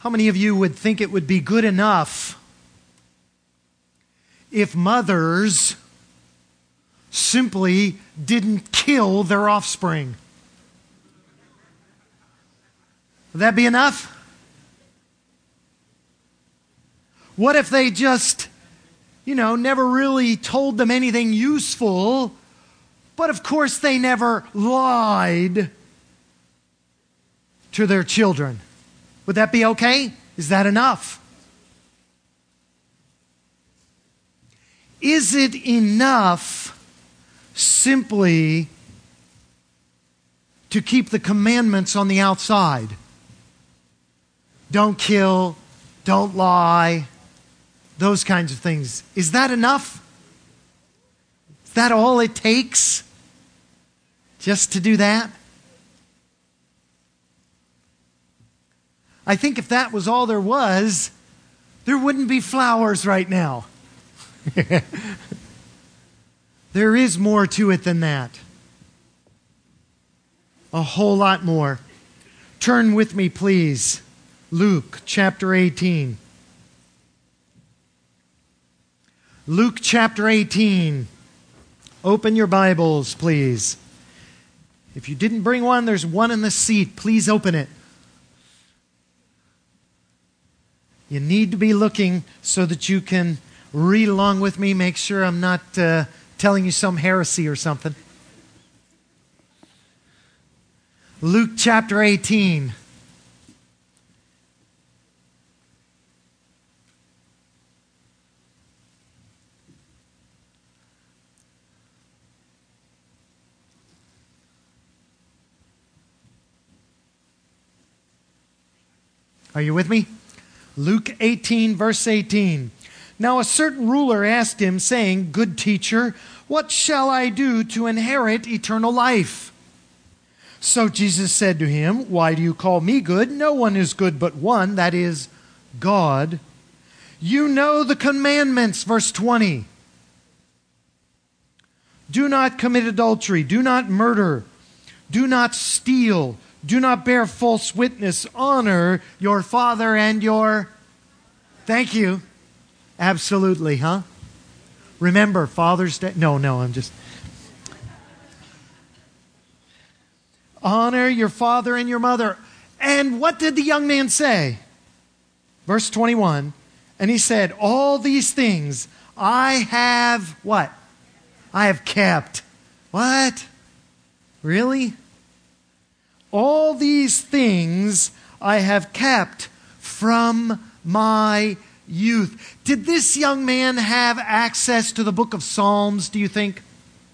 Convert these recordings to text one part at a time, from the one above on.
How many of you would think it would be good enough if mothers simply didn't kill their offspring? Would that be enough? What if they just, never really told them anything useful, but of course they never lied to their children? Would that be okay? Is that enough? Is it enough simply to keep the commandments on the outside? Don't kill, don't lie, those kinds of things. Is that enough? Is that all it takes? Just to do that? I think if that was all there was, there wouldn't be flowers right now. There is more to it than that. A whole lot more. Turn with me, please. Luke chapter 18. Luke chapter 18. Open your Bibles, please. If you didn't bring one, there's one in the seat. Please open it. You need to be looking so that you can read along with me. Make sure I'm not telling you some heresy or something. Luke chapter 18. Are you with me? Luke 18, verse 18. Now a certain ruler asked him, saying, Good teacher, what shall I do to inherit eternal life? So Jesus said to him, Why do you call me good? No one is good but one, that is, God. You know the commandments, verse 20. Do not commit adultery, do not murder, do not steal, do not bear false witness, honor your father and your... Thank you. Absolutely, huh? Remember, Father's Day. No, I'm just... Honor your father and your mother. And what did the young man say? Verse 21. And he said, all these things I have, what? I have kept. What? Really? All these things I have kept from my youth. Did this young man have access to the book of Psalms, do you think?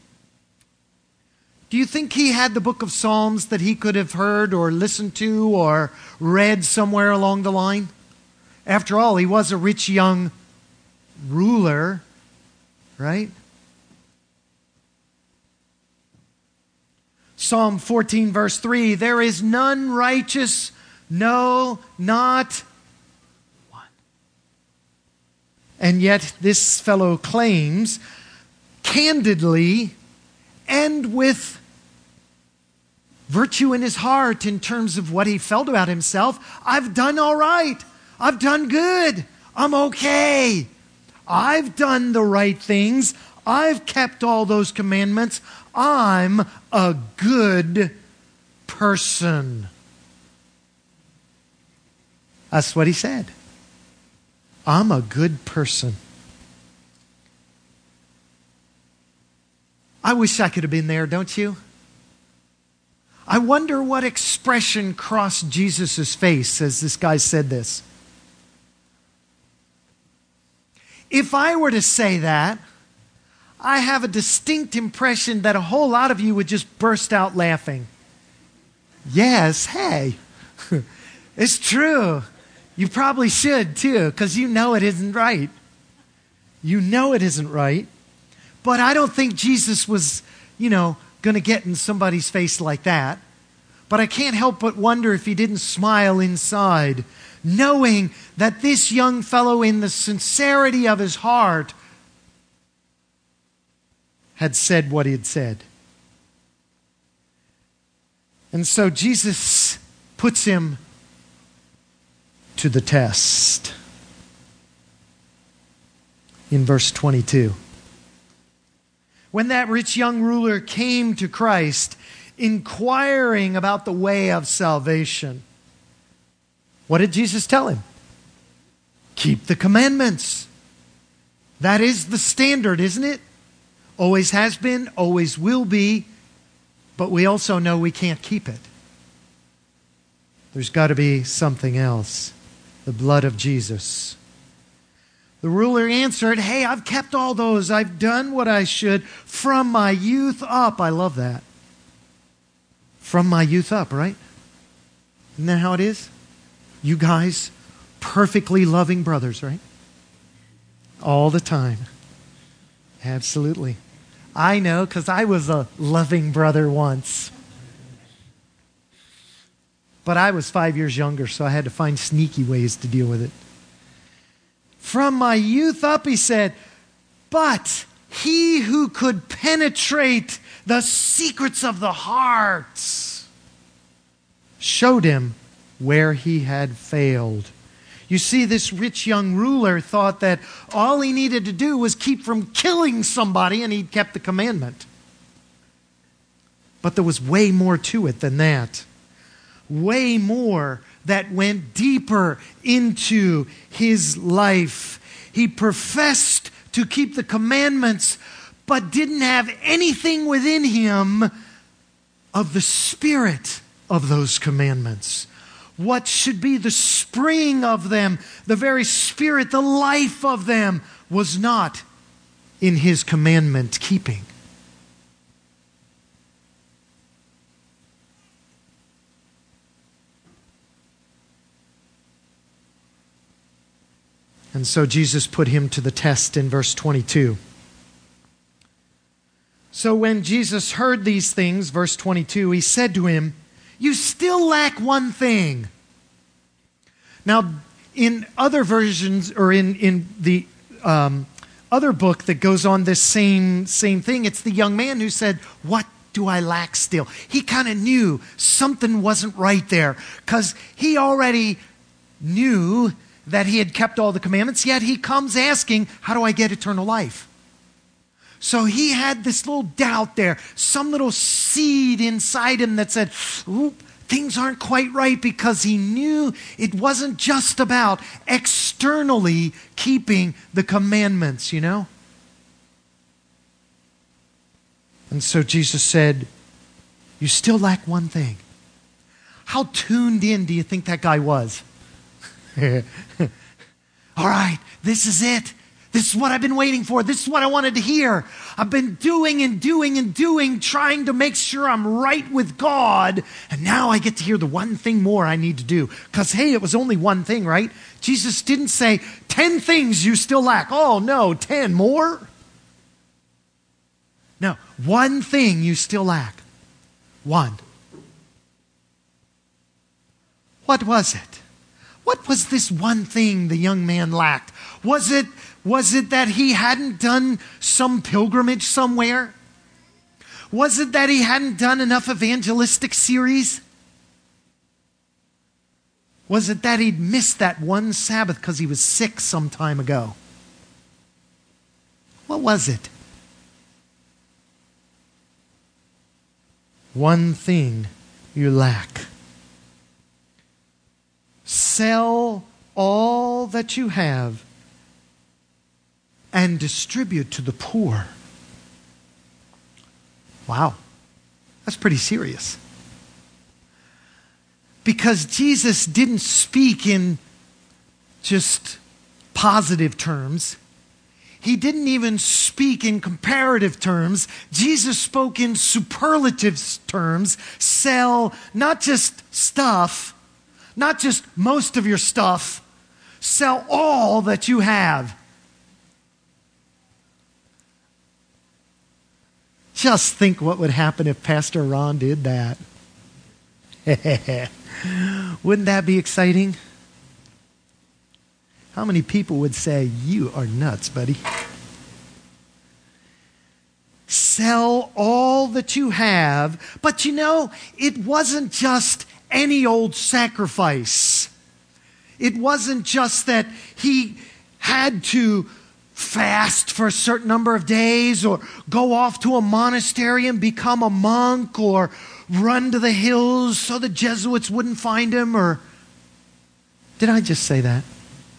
Do you think he had the book of Psalms that he could have heard or listened to or read somewhere along the line? After all, he was a rich young ruler, right? Psalm 14, verse 3, there is none righteous, no, not one. And yet this fellow claims candidly and with virtue in his heart in terms of what he felt about himself, I've done all right. I've done good. I'm okay. I've done the right things. I've kept all those commandments. I'm a good person. That's what he said. I'm a good person. I wish I could have been there, don't you? I wonder what expression crossed Jesus' face as this guy said this. If I were to say that, I have a distinct impression that a whole lot of you would just burst out laughing. Yes, hey, it's true. You probably should too, because you know it isn't right. You know it isn't right. But I don't think Jesus was, going to get in somebody's face like that. But I can't help but wonder if he didn't smile inside, knowing that this young fellow, in the sincerity of his heart, had said what he had said. And so Jesus puts him to the test. In verse 22. When that rich young ruler came to Christ, inquiring about the way of salvation, what did Jesus tell him? Keep the commandments. That is the standard, isn't it? Always has been, always will be, but we also know we can't keep it. There's got to be something else. The blood of Jesus. The ruler answered, hey, I've kept all those. I've done what I should from my youth up. I love that. From my youth up, right? Isn't that how it is? You guys, perfectly loving brothers, right? All the time. Absolutely. I know, because I was a loving brother once. But I was 5 years younger, so I had to find sneaky ways to deal with it. From my youth up, he said, but he who could penetrate the secrets of the hearts showed him where he had failed. You see, this rich young ruler thought that all he needed to do was keep from killing somebody and he'd kept the commandment. But there was way more to it than that. Way more that went deeper into his life. He professed to keep the commandments, but didn't have anything within him of the spirit of those commandments. What should be the spring of them, the very spirit, the life of them, was not in his commandment keeping. And so Jesus put him to the test in verse 22. So when Jesus heard these things, verse 22, he said to him, you still lack one thing. Now, in other versions, or in the other book that goes on this same thing, it's the young man who said, what do I lack still? He kind of knew something wasn't right there, because he already knew that he had kept all the commandments, yet he comes asking, how do I get eternal life? So he had this little doubt there, some little seed inside him that said, ooh, things aren't quite right, because he knew it wasn't just about externally keeping the commandments, you know? And so Jesus said, you still lack one thing. How tuned in do you think that guy was? All right, this is it. This is what I've been waiting for. This is what I wanted to hear. I've been doing and doing and doing, trying to make sure I'm right with God. And now I get to hear the one thing more I need to do. Because, hey, it was only one thing, right? Jesus didn't say, 10 things you still lack. Oh, no, 10 more? No, one thing you still lack. One. What was it? What was this one thing the young man lacked? Was it that he hadn't done some pilgrimage somewhere? Was it that he hadn't done enough evangelistic series? Was it that he'd missed that one Sabbath because he was sick some time ago? What was it? One thing you lack. Sell all that you have and distribute to the poor. Wow, that's pretty serious. Because Jesus didn't speak in just positive terms. He didn't even speak in comparative terms. Jesus spoke in superlative terms. Sell not just stuff, not just most of your stuff. Sell all that you have. Just think what would happen if Pastor Ron did that. Wouldn't that be exciting? How many people would say, you are nuts, buddy? Sell all that you have. But you know, it wasn't just any old sacrifice. It wasn't just that he had to fast for a certain number of days or go off to a monastery and become a monk or run to the hills so the Jesuits wouldn't find him, or did I just say that?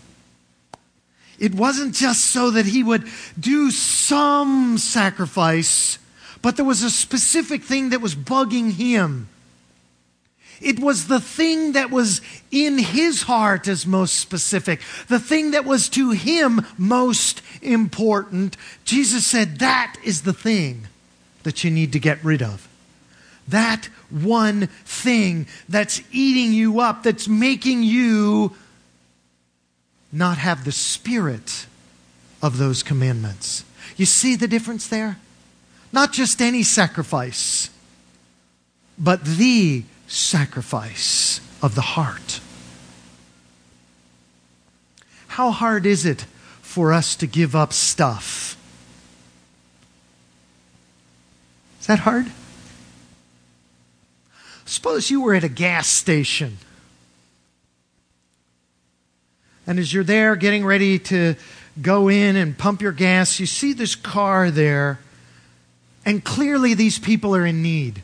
It wasn't just so that he would do some sacrifice, but there was a specific thing that was bugging him. It was the thing that was in his heart as most specific, the thing that was to him most important. Jesus said, that is the thing that you need to get rid of. That one thing that's eating you up, that's making you not have the spirit of those commandments. You see the difference there? Not just any sacrifice, but the sacrifice of the heart. How hard is it for us to give up stuff? Is that hard? Suppose you were at a gas station, and as you're there getting ready to go in and pump your gas, you see this car there, and clearly these people are in need.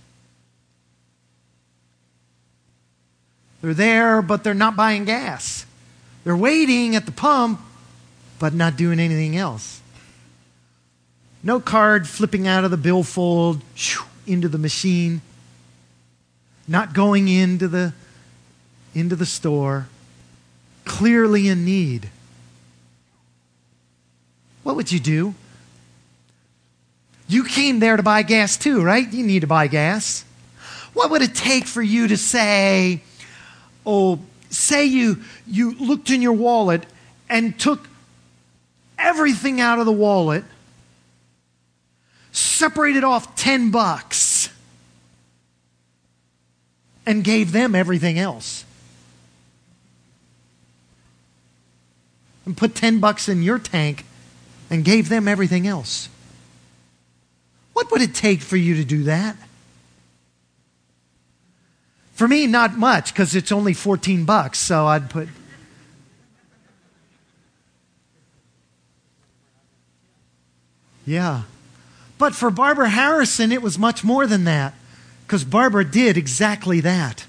They're there, but they're not buying gas. They're waiting at the pump, but not doing anything else. No card flipping out of the billfold into the machine. Not going into the store. Clearly in need. What would you do? You came there to buy gas too, right? You need to buy gas. What would it take for you to say, say you looked in your wallet and took everything out of the wallet, separated off $10, and gave them everything else. And put $10 in your tank and gave them everything else. What would it take for you to do that? For me, not much, because it's only $14, so I'd put... Yeah. But for Barbara Harrison, it was much more than that, because Barbara did exactly that.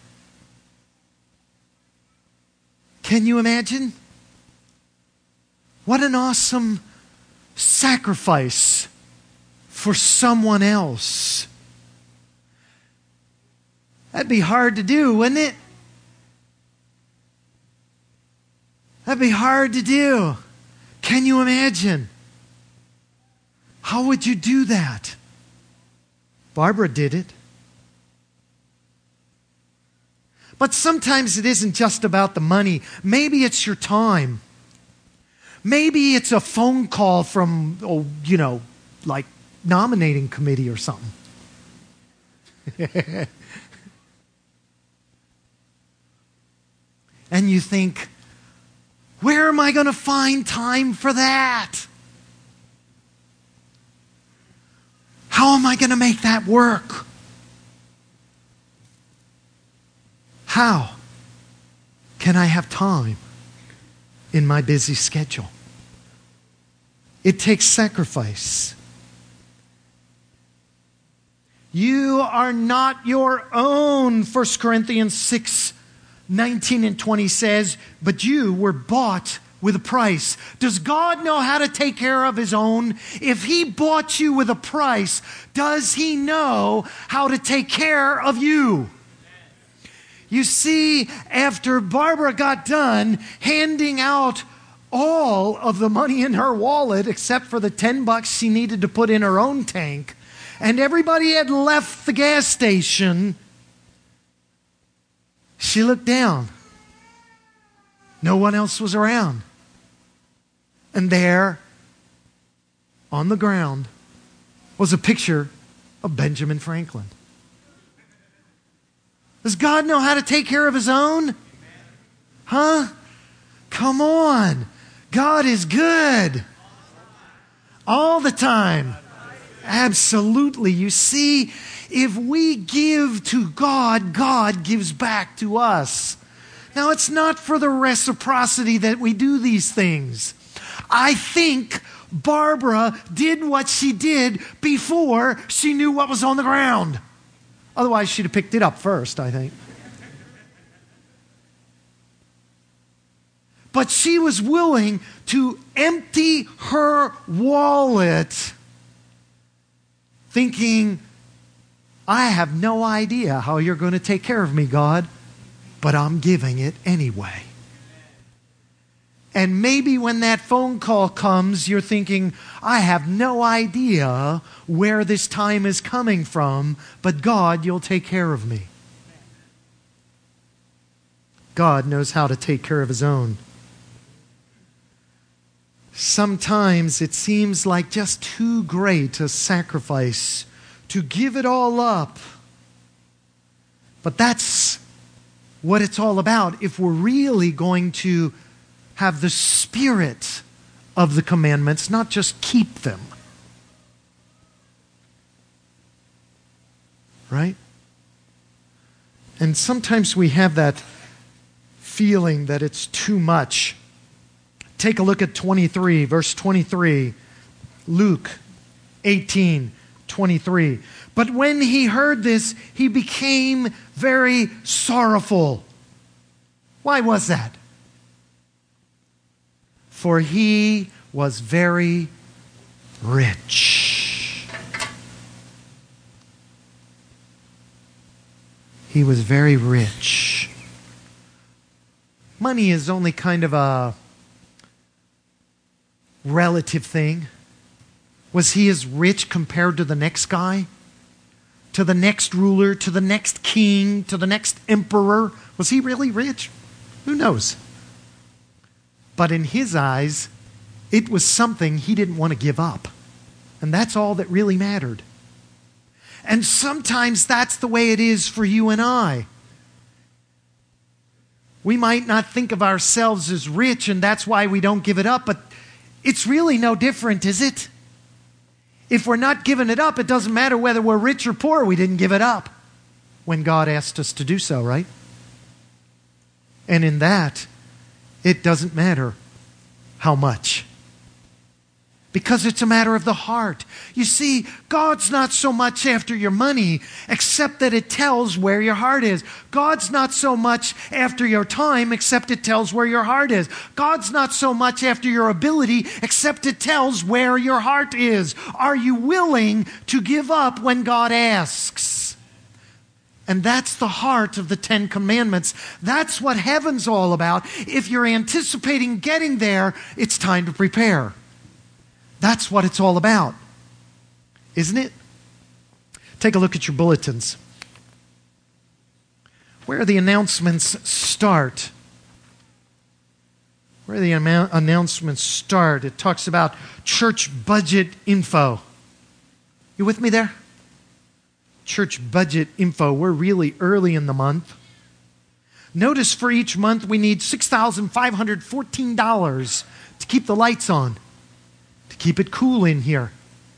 Can you imagine? What an awesome sacrifice for someone else. That'd be hard to do, wouldn't it? That'd be hard to do. Can you imagine? How would you do that? Barbara did it. But sometimes it isn't just about the money. Maybe it's your time. Maybe it's a phone call from, like nominating committee or something. And you think, where am I going to find time for that? How am I going to make that work? How can I have time in my busy schedule? It takes sacrifice. You are not your own, 1 Corinthians 6:19 and 20 says, but you were bought with a price. Does God know how to take care of His own? If He bought you with a price, does He know how to take care of you? You see, after Barbara got done handing out all of the money in her wallet, except for the $10 she needed to put in her own tank, and everybody had left the gas station, she looked down. No one else was around. And there, on the ground, was a picture of Benjamin Franklin. Does God know how to take care of His own? Huh? Come on. God is good. All the time. Absolutely. You see, if we give to God, God gives back to us. Now, it's not for the reciprocity that we do these things. I think Barbara did what she did before she knew what was on the ground. Otherwise, she'd have picked it up first, I think. But she was willing to empty her wallet, thinking, I have no idea how you're going to take care of me, God, but I'm giving it anyway. And maybe when that phone call comes, you're thinking, I have no idea where this time is coming from, but God, you'll take care of me. God knows how to take care of His own. Sometimes it seems like just too great a sacrifice to give it all up. But that's what it's all about if we're really going to have the spirit of the commandments, not just keep them. Right? And sometimes we have that feeling that it's too much. Take a look at 23, verse 23. Luke 18:23. But when he heard this, he became very sorrowful. Why was that? For he was very rich. He was very rich. Money is only kind of a relative thing. Was he as rich compared to the next guy? To the next ruler? To the next king? To the next emperor? Was he really rich? Who knows? But in his eyes, it was something he didn't want to give up. And that's all that really mattered. And sometimes that's the way it is for you and I. We might not think of ourselves as rich, and that's why we don't give it up, but it's really no different, is it? If we're not giving it up, it doesn't matter whether we're rich or poor. We didn't give it up when God asked us to do so, right? And in that, it doesn't matter how much. Because it's a matter of the heart. You see, God's not so much after your money, except that it tells where your heart is. God's not so much after your time, except it tells where your heart is. God's not so much after your ability, except it tells where your heart is. Are you willing to give up when God asks? And that's the heart of the Ten Commandments. That's what heaven's all about. If you're anticipating getting there, it's time to prepare. That's what it's all about, isn't it? Take a look at your bulletins. Where the announcements start. Where the announcements start, it talks about church budget info. You with me there? Church budget info. We're really early in the month. Notice for each month we need $6,514 to keep the lights on. Keep it cool in here.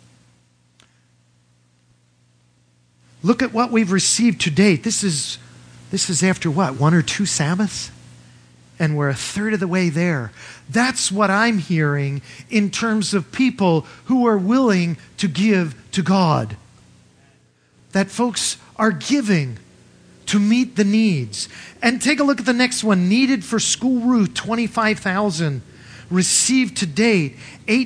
Look at what we've received to date. This is after what? 1 or 2 Sabbaths? And we're a third of the way there. That's what I'm hearing in terms of people who are willing to give to God. That folks are giving to meet the needs. And take a look at the next one. Needed for school route, $25,000. Received to date,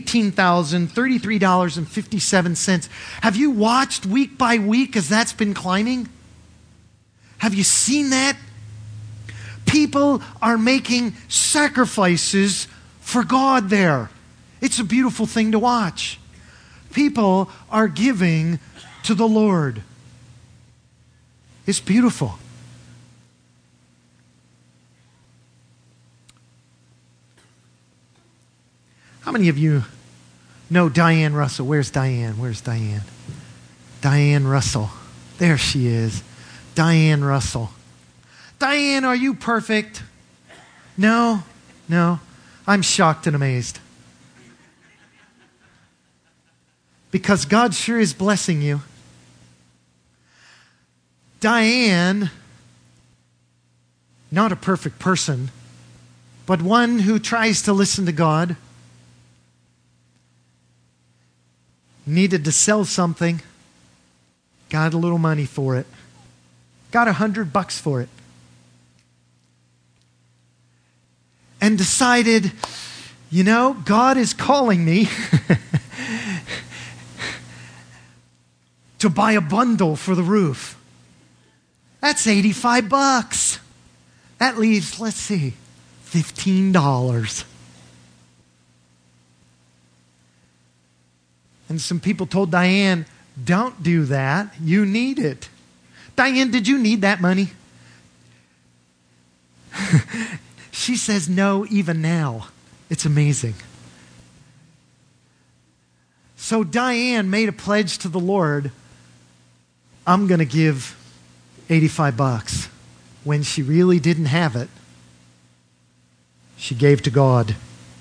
$18,033.57. Have you watched week by week as that's been climbing? Have you seen that? People are making sacrifices for God there. It's a beautiful thing to watch. People are giving to the Lord. It's beautiful. How many of you know Diane Russell? Where's Diane? Where's Diane? Diane Russell. There she is. Diane Russell. Diane, are you perfect? No. I'm shocked and amazed. Because God sure is blessing you. Diane not a perfect person, but one who tries to listen to God, needed to sell something, got a little money for it, got $100 for it, and decided, God is calling me to buy a bundle for the roof. That's $85. That leaves, let's see, $15. And some people told Diane, don't do that. You need it. Diane, did you need that money? She says no even now. It's amazing. So Diane made a pledge to the Lord, I'm going to give $85. When she really didn't have it, she gave to God.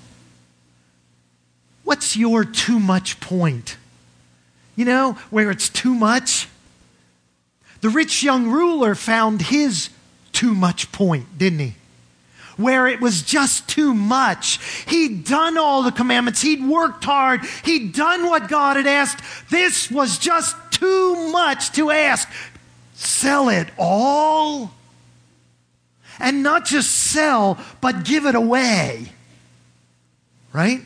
What's your too much point? Where it's too much? The rich young ruler found his too much point, didn't he? Where it was just too much. He'd done all the commandments. He'd worked hard. He'd done what God had asked. This was just too much to ask. Sell it all? And not just sell, but give it away. Right?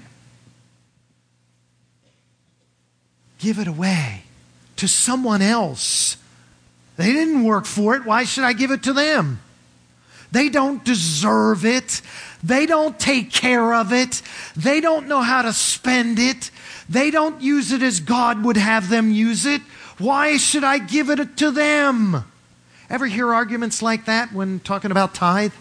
Give it away to someone else. They didn't work for it. Why should I give it to them? They don't deserve it. They don't take care of it. They don't know how to spend it. They don't use it as God would have them use it. Why should I give it to them? Ever hear arguments like that when talking about tithe?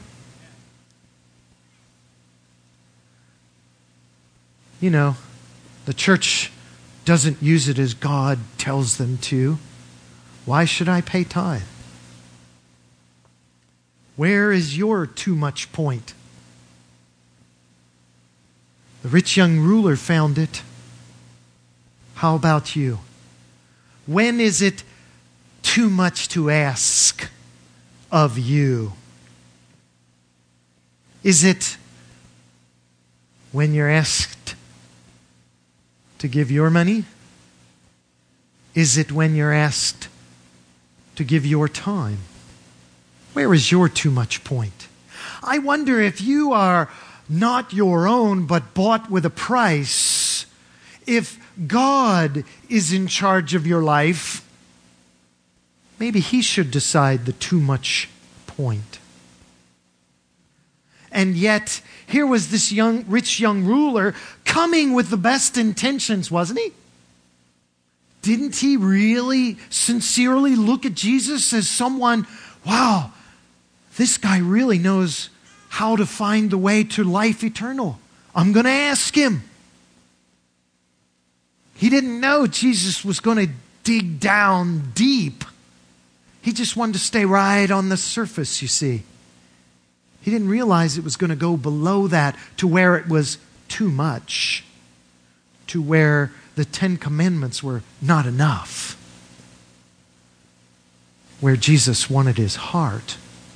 The church doesn't use it as God tells them to. Why should I pay tithe? Where is your too much point? The rich young ruler found it. How about you? When is it too much to ask of you? Is it when you're asked to give your money? Is it when you're asked to give your time? Where is your too much point? I wonder if you are not your own but bought with a price, if God is in charge of your life, maybe He should decide the too much point. And yet, here was this rich young ruler coming with the best intentions, wasn't he? Didn't he really sincerely look at Jesus as someone, wow, this guy really knows how to find the way to life eternal. I'm going to ask him. He didn't know Jesus was going to dig down deep. He just wanted to stay right on the surface, you see. He didn't realize it was going to go below that to where it was too much, to where the 10 Commandments were not enough, where Jesus wanted his heart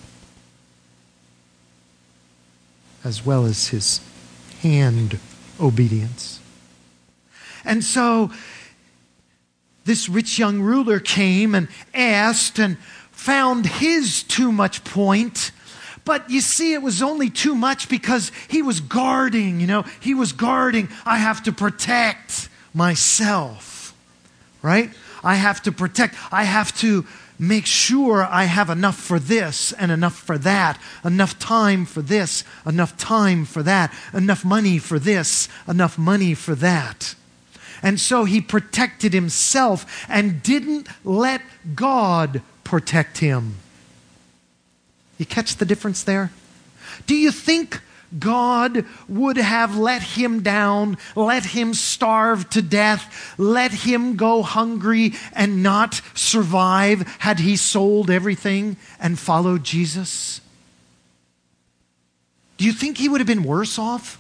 as well as his hand obedience. And so this rich young ruler came and asked and found his too much point. But you see, it was only too much because he was guarding, he was guarding. I have to protect myself, right? I have to protect. I have to make sure I have enough for this and enough for that, enough time for this, enough time for that, enough money for this, enough money for that. And so he protected himself and didn't let God protect him. You catch the difference there? Do you think God would have let him down, let him starve to death, let him go hungry and not survive had he sold everything and followed Jesus? Do you think he would have been worse off?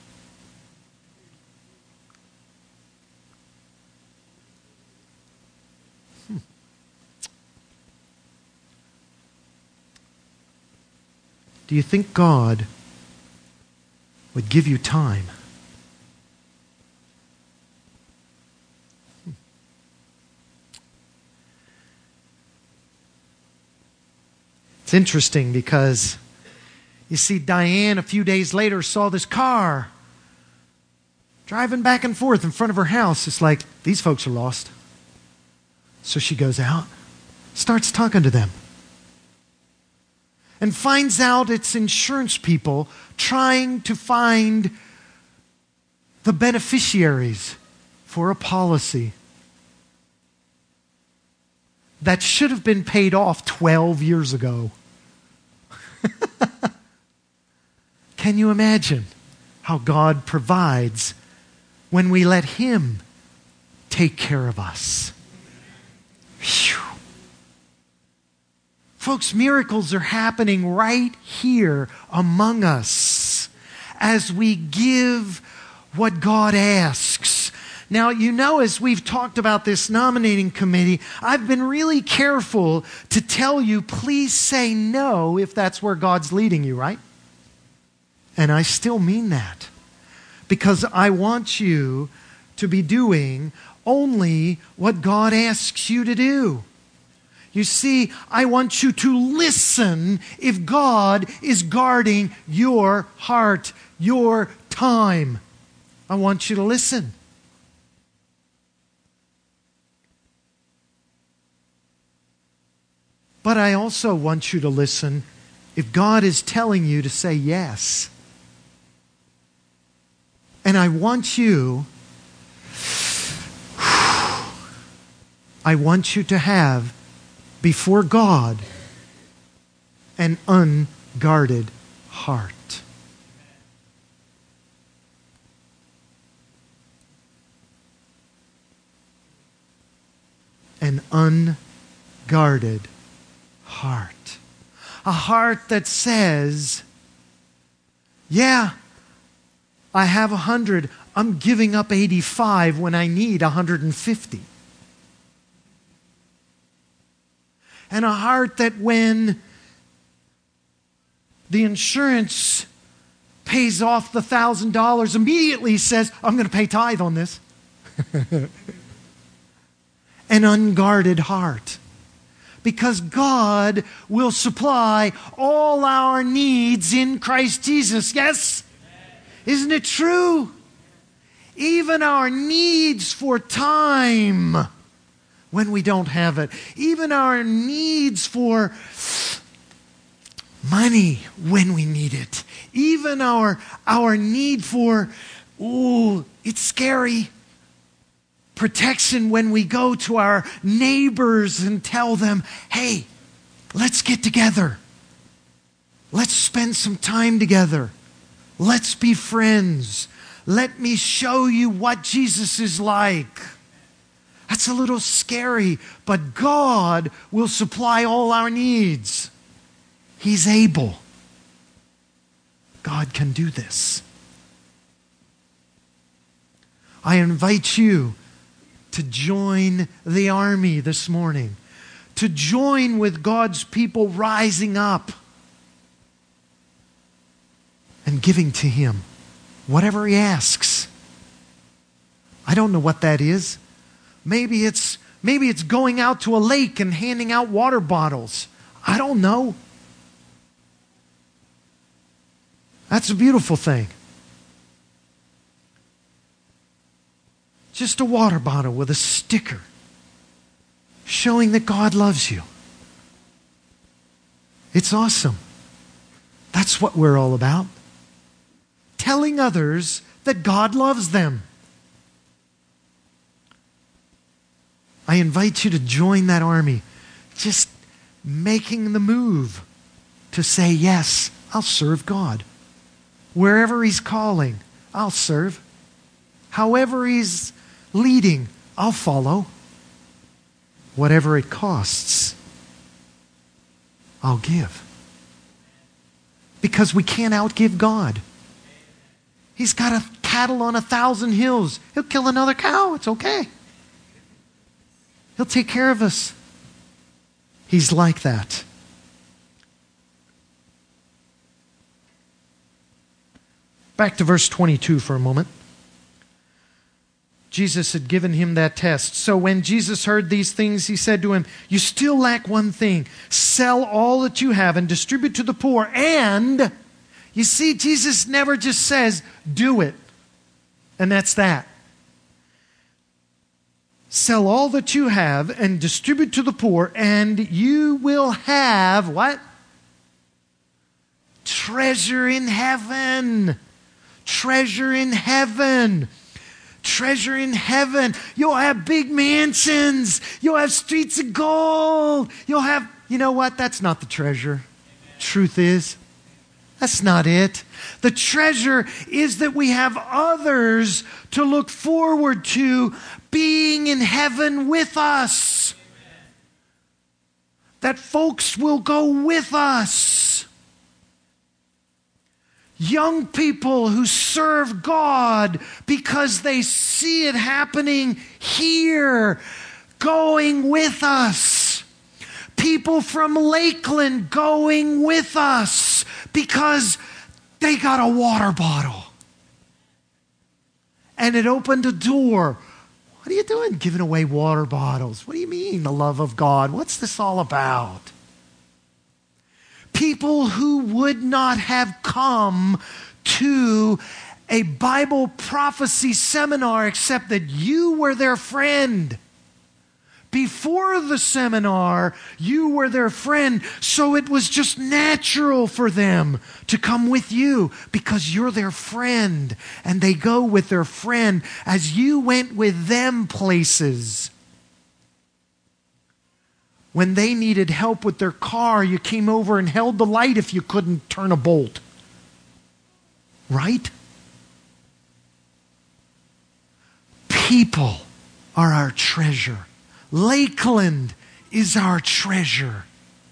Do do you think God would give you time? It's interesting because, you see, Diane a few days later saw this car driving back and forth in front of her house. It's like, these folks are lost. So she goes out, starts talking to them, and finds out it's insurance people trying to find the beneficiaries for a policy that should have been paid off 12 years ago. Can you imagine how God provides when we let Him take care of us? Whew. Folks, miracles are happening right here among us as we give what God asks. Now, you know, as we've talked about this nominating committee, I've been really careful to tell you, please say no if that's where God's leading you, right? And I still mean that, because I want you to be doing only what God asks you to do. You see, I want you to listen if God is guarding your heart, your time. I want you to listen. But I also want you to listen if God is telling you to say yes. And I want you to have before God an unguarded heart. An unguarded heart. A heart that says, yeah, I have 100. I'm giving up 85 when I need 150. And a heart that when the insurance pays off the $1,000 immediately says, I'm going to pay tithe on this. An unguarded heart. Because God will supply all our needs in Christ Jesus. Yes? Isn't it true? Even our needs for time when we don't have it. Even our needs for money when we need it. Even our need for, it's scary, protection when we go to our neighbors and tell them, hey, let's get together. Let's spend some time together. Let's be friends. Let me show you what Jesus is like. That's a little scary, but God will supply all our needs. He's able. God can do this. I invite you to join the army this morning, to join with God's people rising up and giving to Him whatever He asks. I don't know what that is. Maybe it's going out to a lake and handing out water bottles. I don't know. That's a beautiful thing. Just a water bottle with a sticker showing that God loves you. It's awesome. That's what we're all about. Telling others that God loves them. I invite you to join that army. Just making the move to say, yes, I'll serve God. Wherever He's calling, I'll serve. However He's leading, I'll follow. Whatever it costs, I'll give. Because we can't outgive God. He's got a cattle on 1,000 hills. He'll kill another cow. It's okay. He'll take care of us. He's like that. Back to verse 22 for a moment. Jesus had given him that test. So when Jesus heard these things, he said to him, "You still lack one thing. Sell all that you have and distribute to the poor. And," you see, Jesus never just says, "Do it." And that's that. "Sell all that you have and distribute to the poor, and you will have," what? "Treasure in heaven." Treasure in heaven. Treasure in heaven. You'll have big mansions. You'll have streets of gold. You'll have, you know what? That's not the treasure. Truth is, that's not it. The treasure is that we have others to look forward to being in heaven with us. That folks will go with us. Young people who serve God because they see it happening here, going with us. People from Lakeland going with us because they got a water bottle. And it opened a door. What are you doing giving away water bottles? What do you mean, the love of God? What's this all about? People who would not have come to a Bible prophecy seminar except that you were their friend. Before the seminar, you were their friend, so it was just natural for them to come with you because you're their friend. And they go with their friend as you went with them places. When they needed help with their car, you came over and held the light if you couldn't turn a bolt. Right? People are our treasure. Lakeland is our treasure.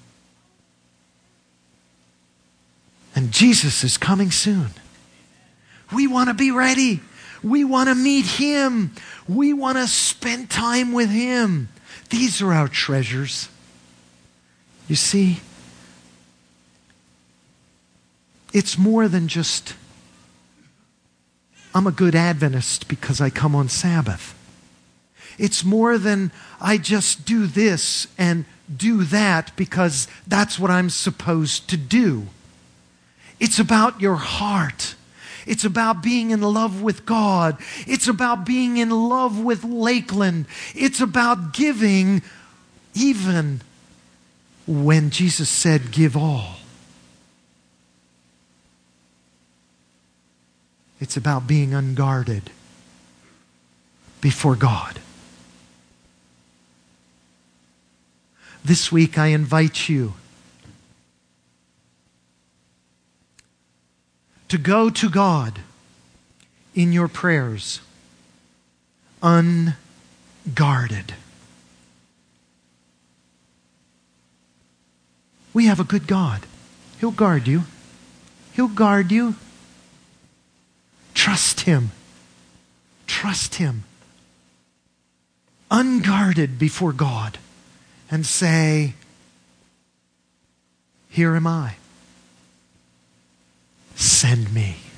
And Jesus is coming soon. We want to be ready. We want to meet Him. We want to spend time with Him. These are our treasures. You see, it's more than just, I'm a good Adventist because I come on Sabbath. It's more than I just do this and do that because that's what I'm supposed to do. It's about your heart. It's about being in love with God. It's about being in love with Lakeland. It's about giving even when Jesus said, "Give all." It's about being unguarded before God. This week I invite you to go to God in your prayers unguarded. We have a good God. He'll guard you. He'll guard you. Trust Him. Trust Him. Unguarded before God. And say, "Here am I. Send me."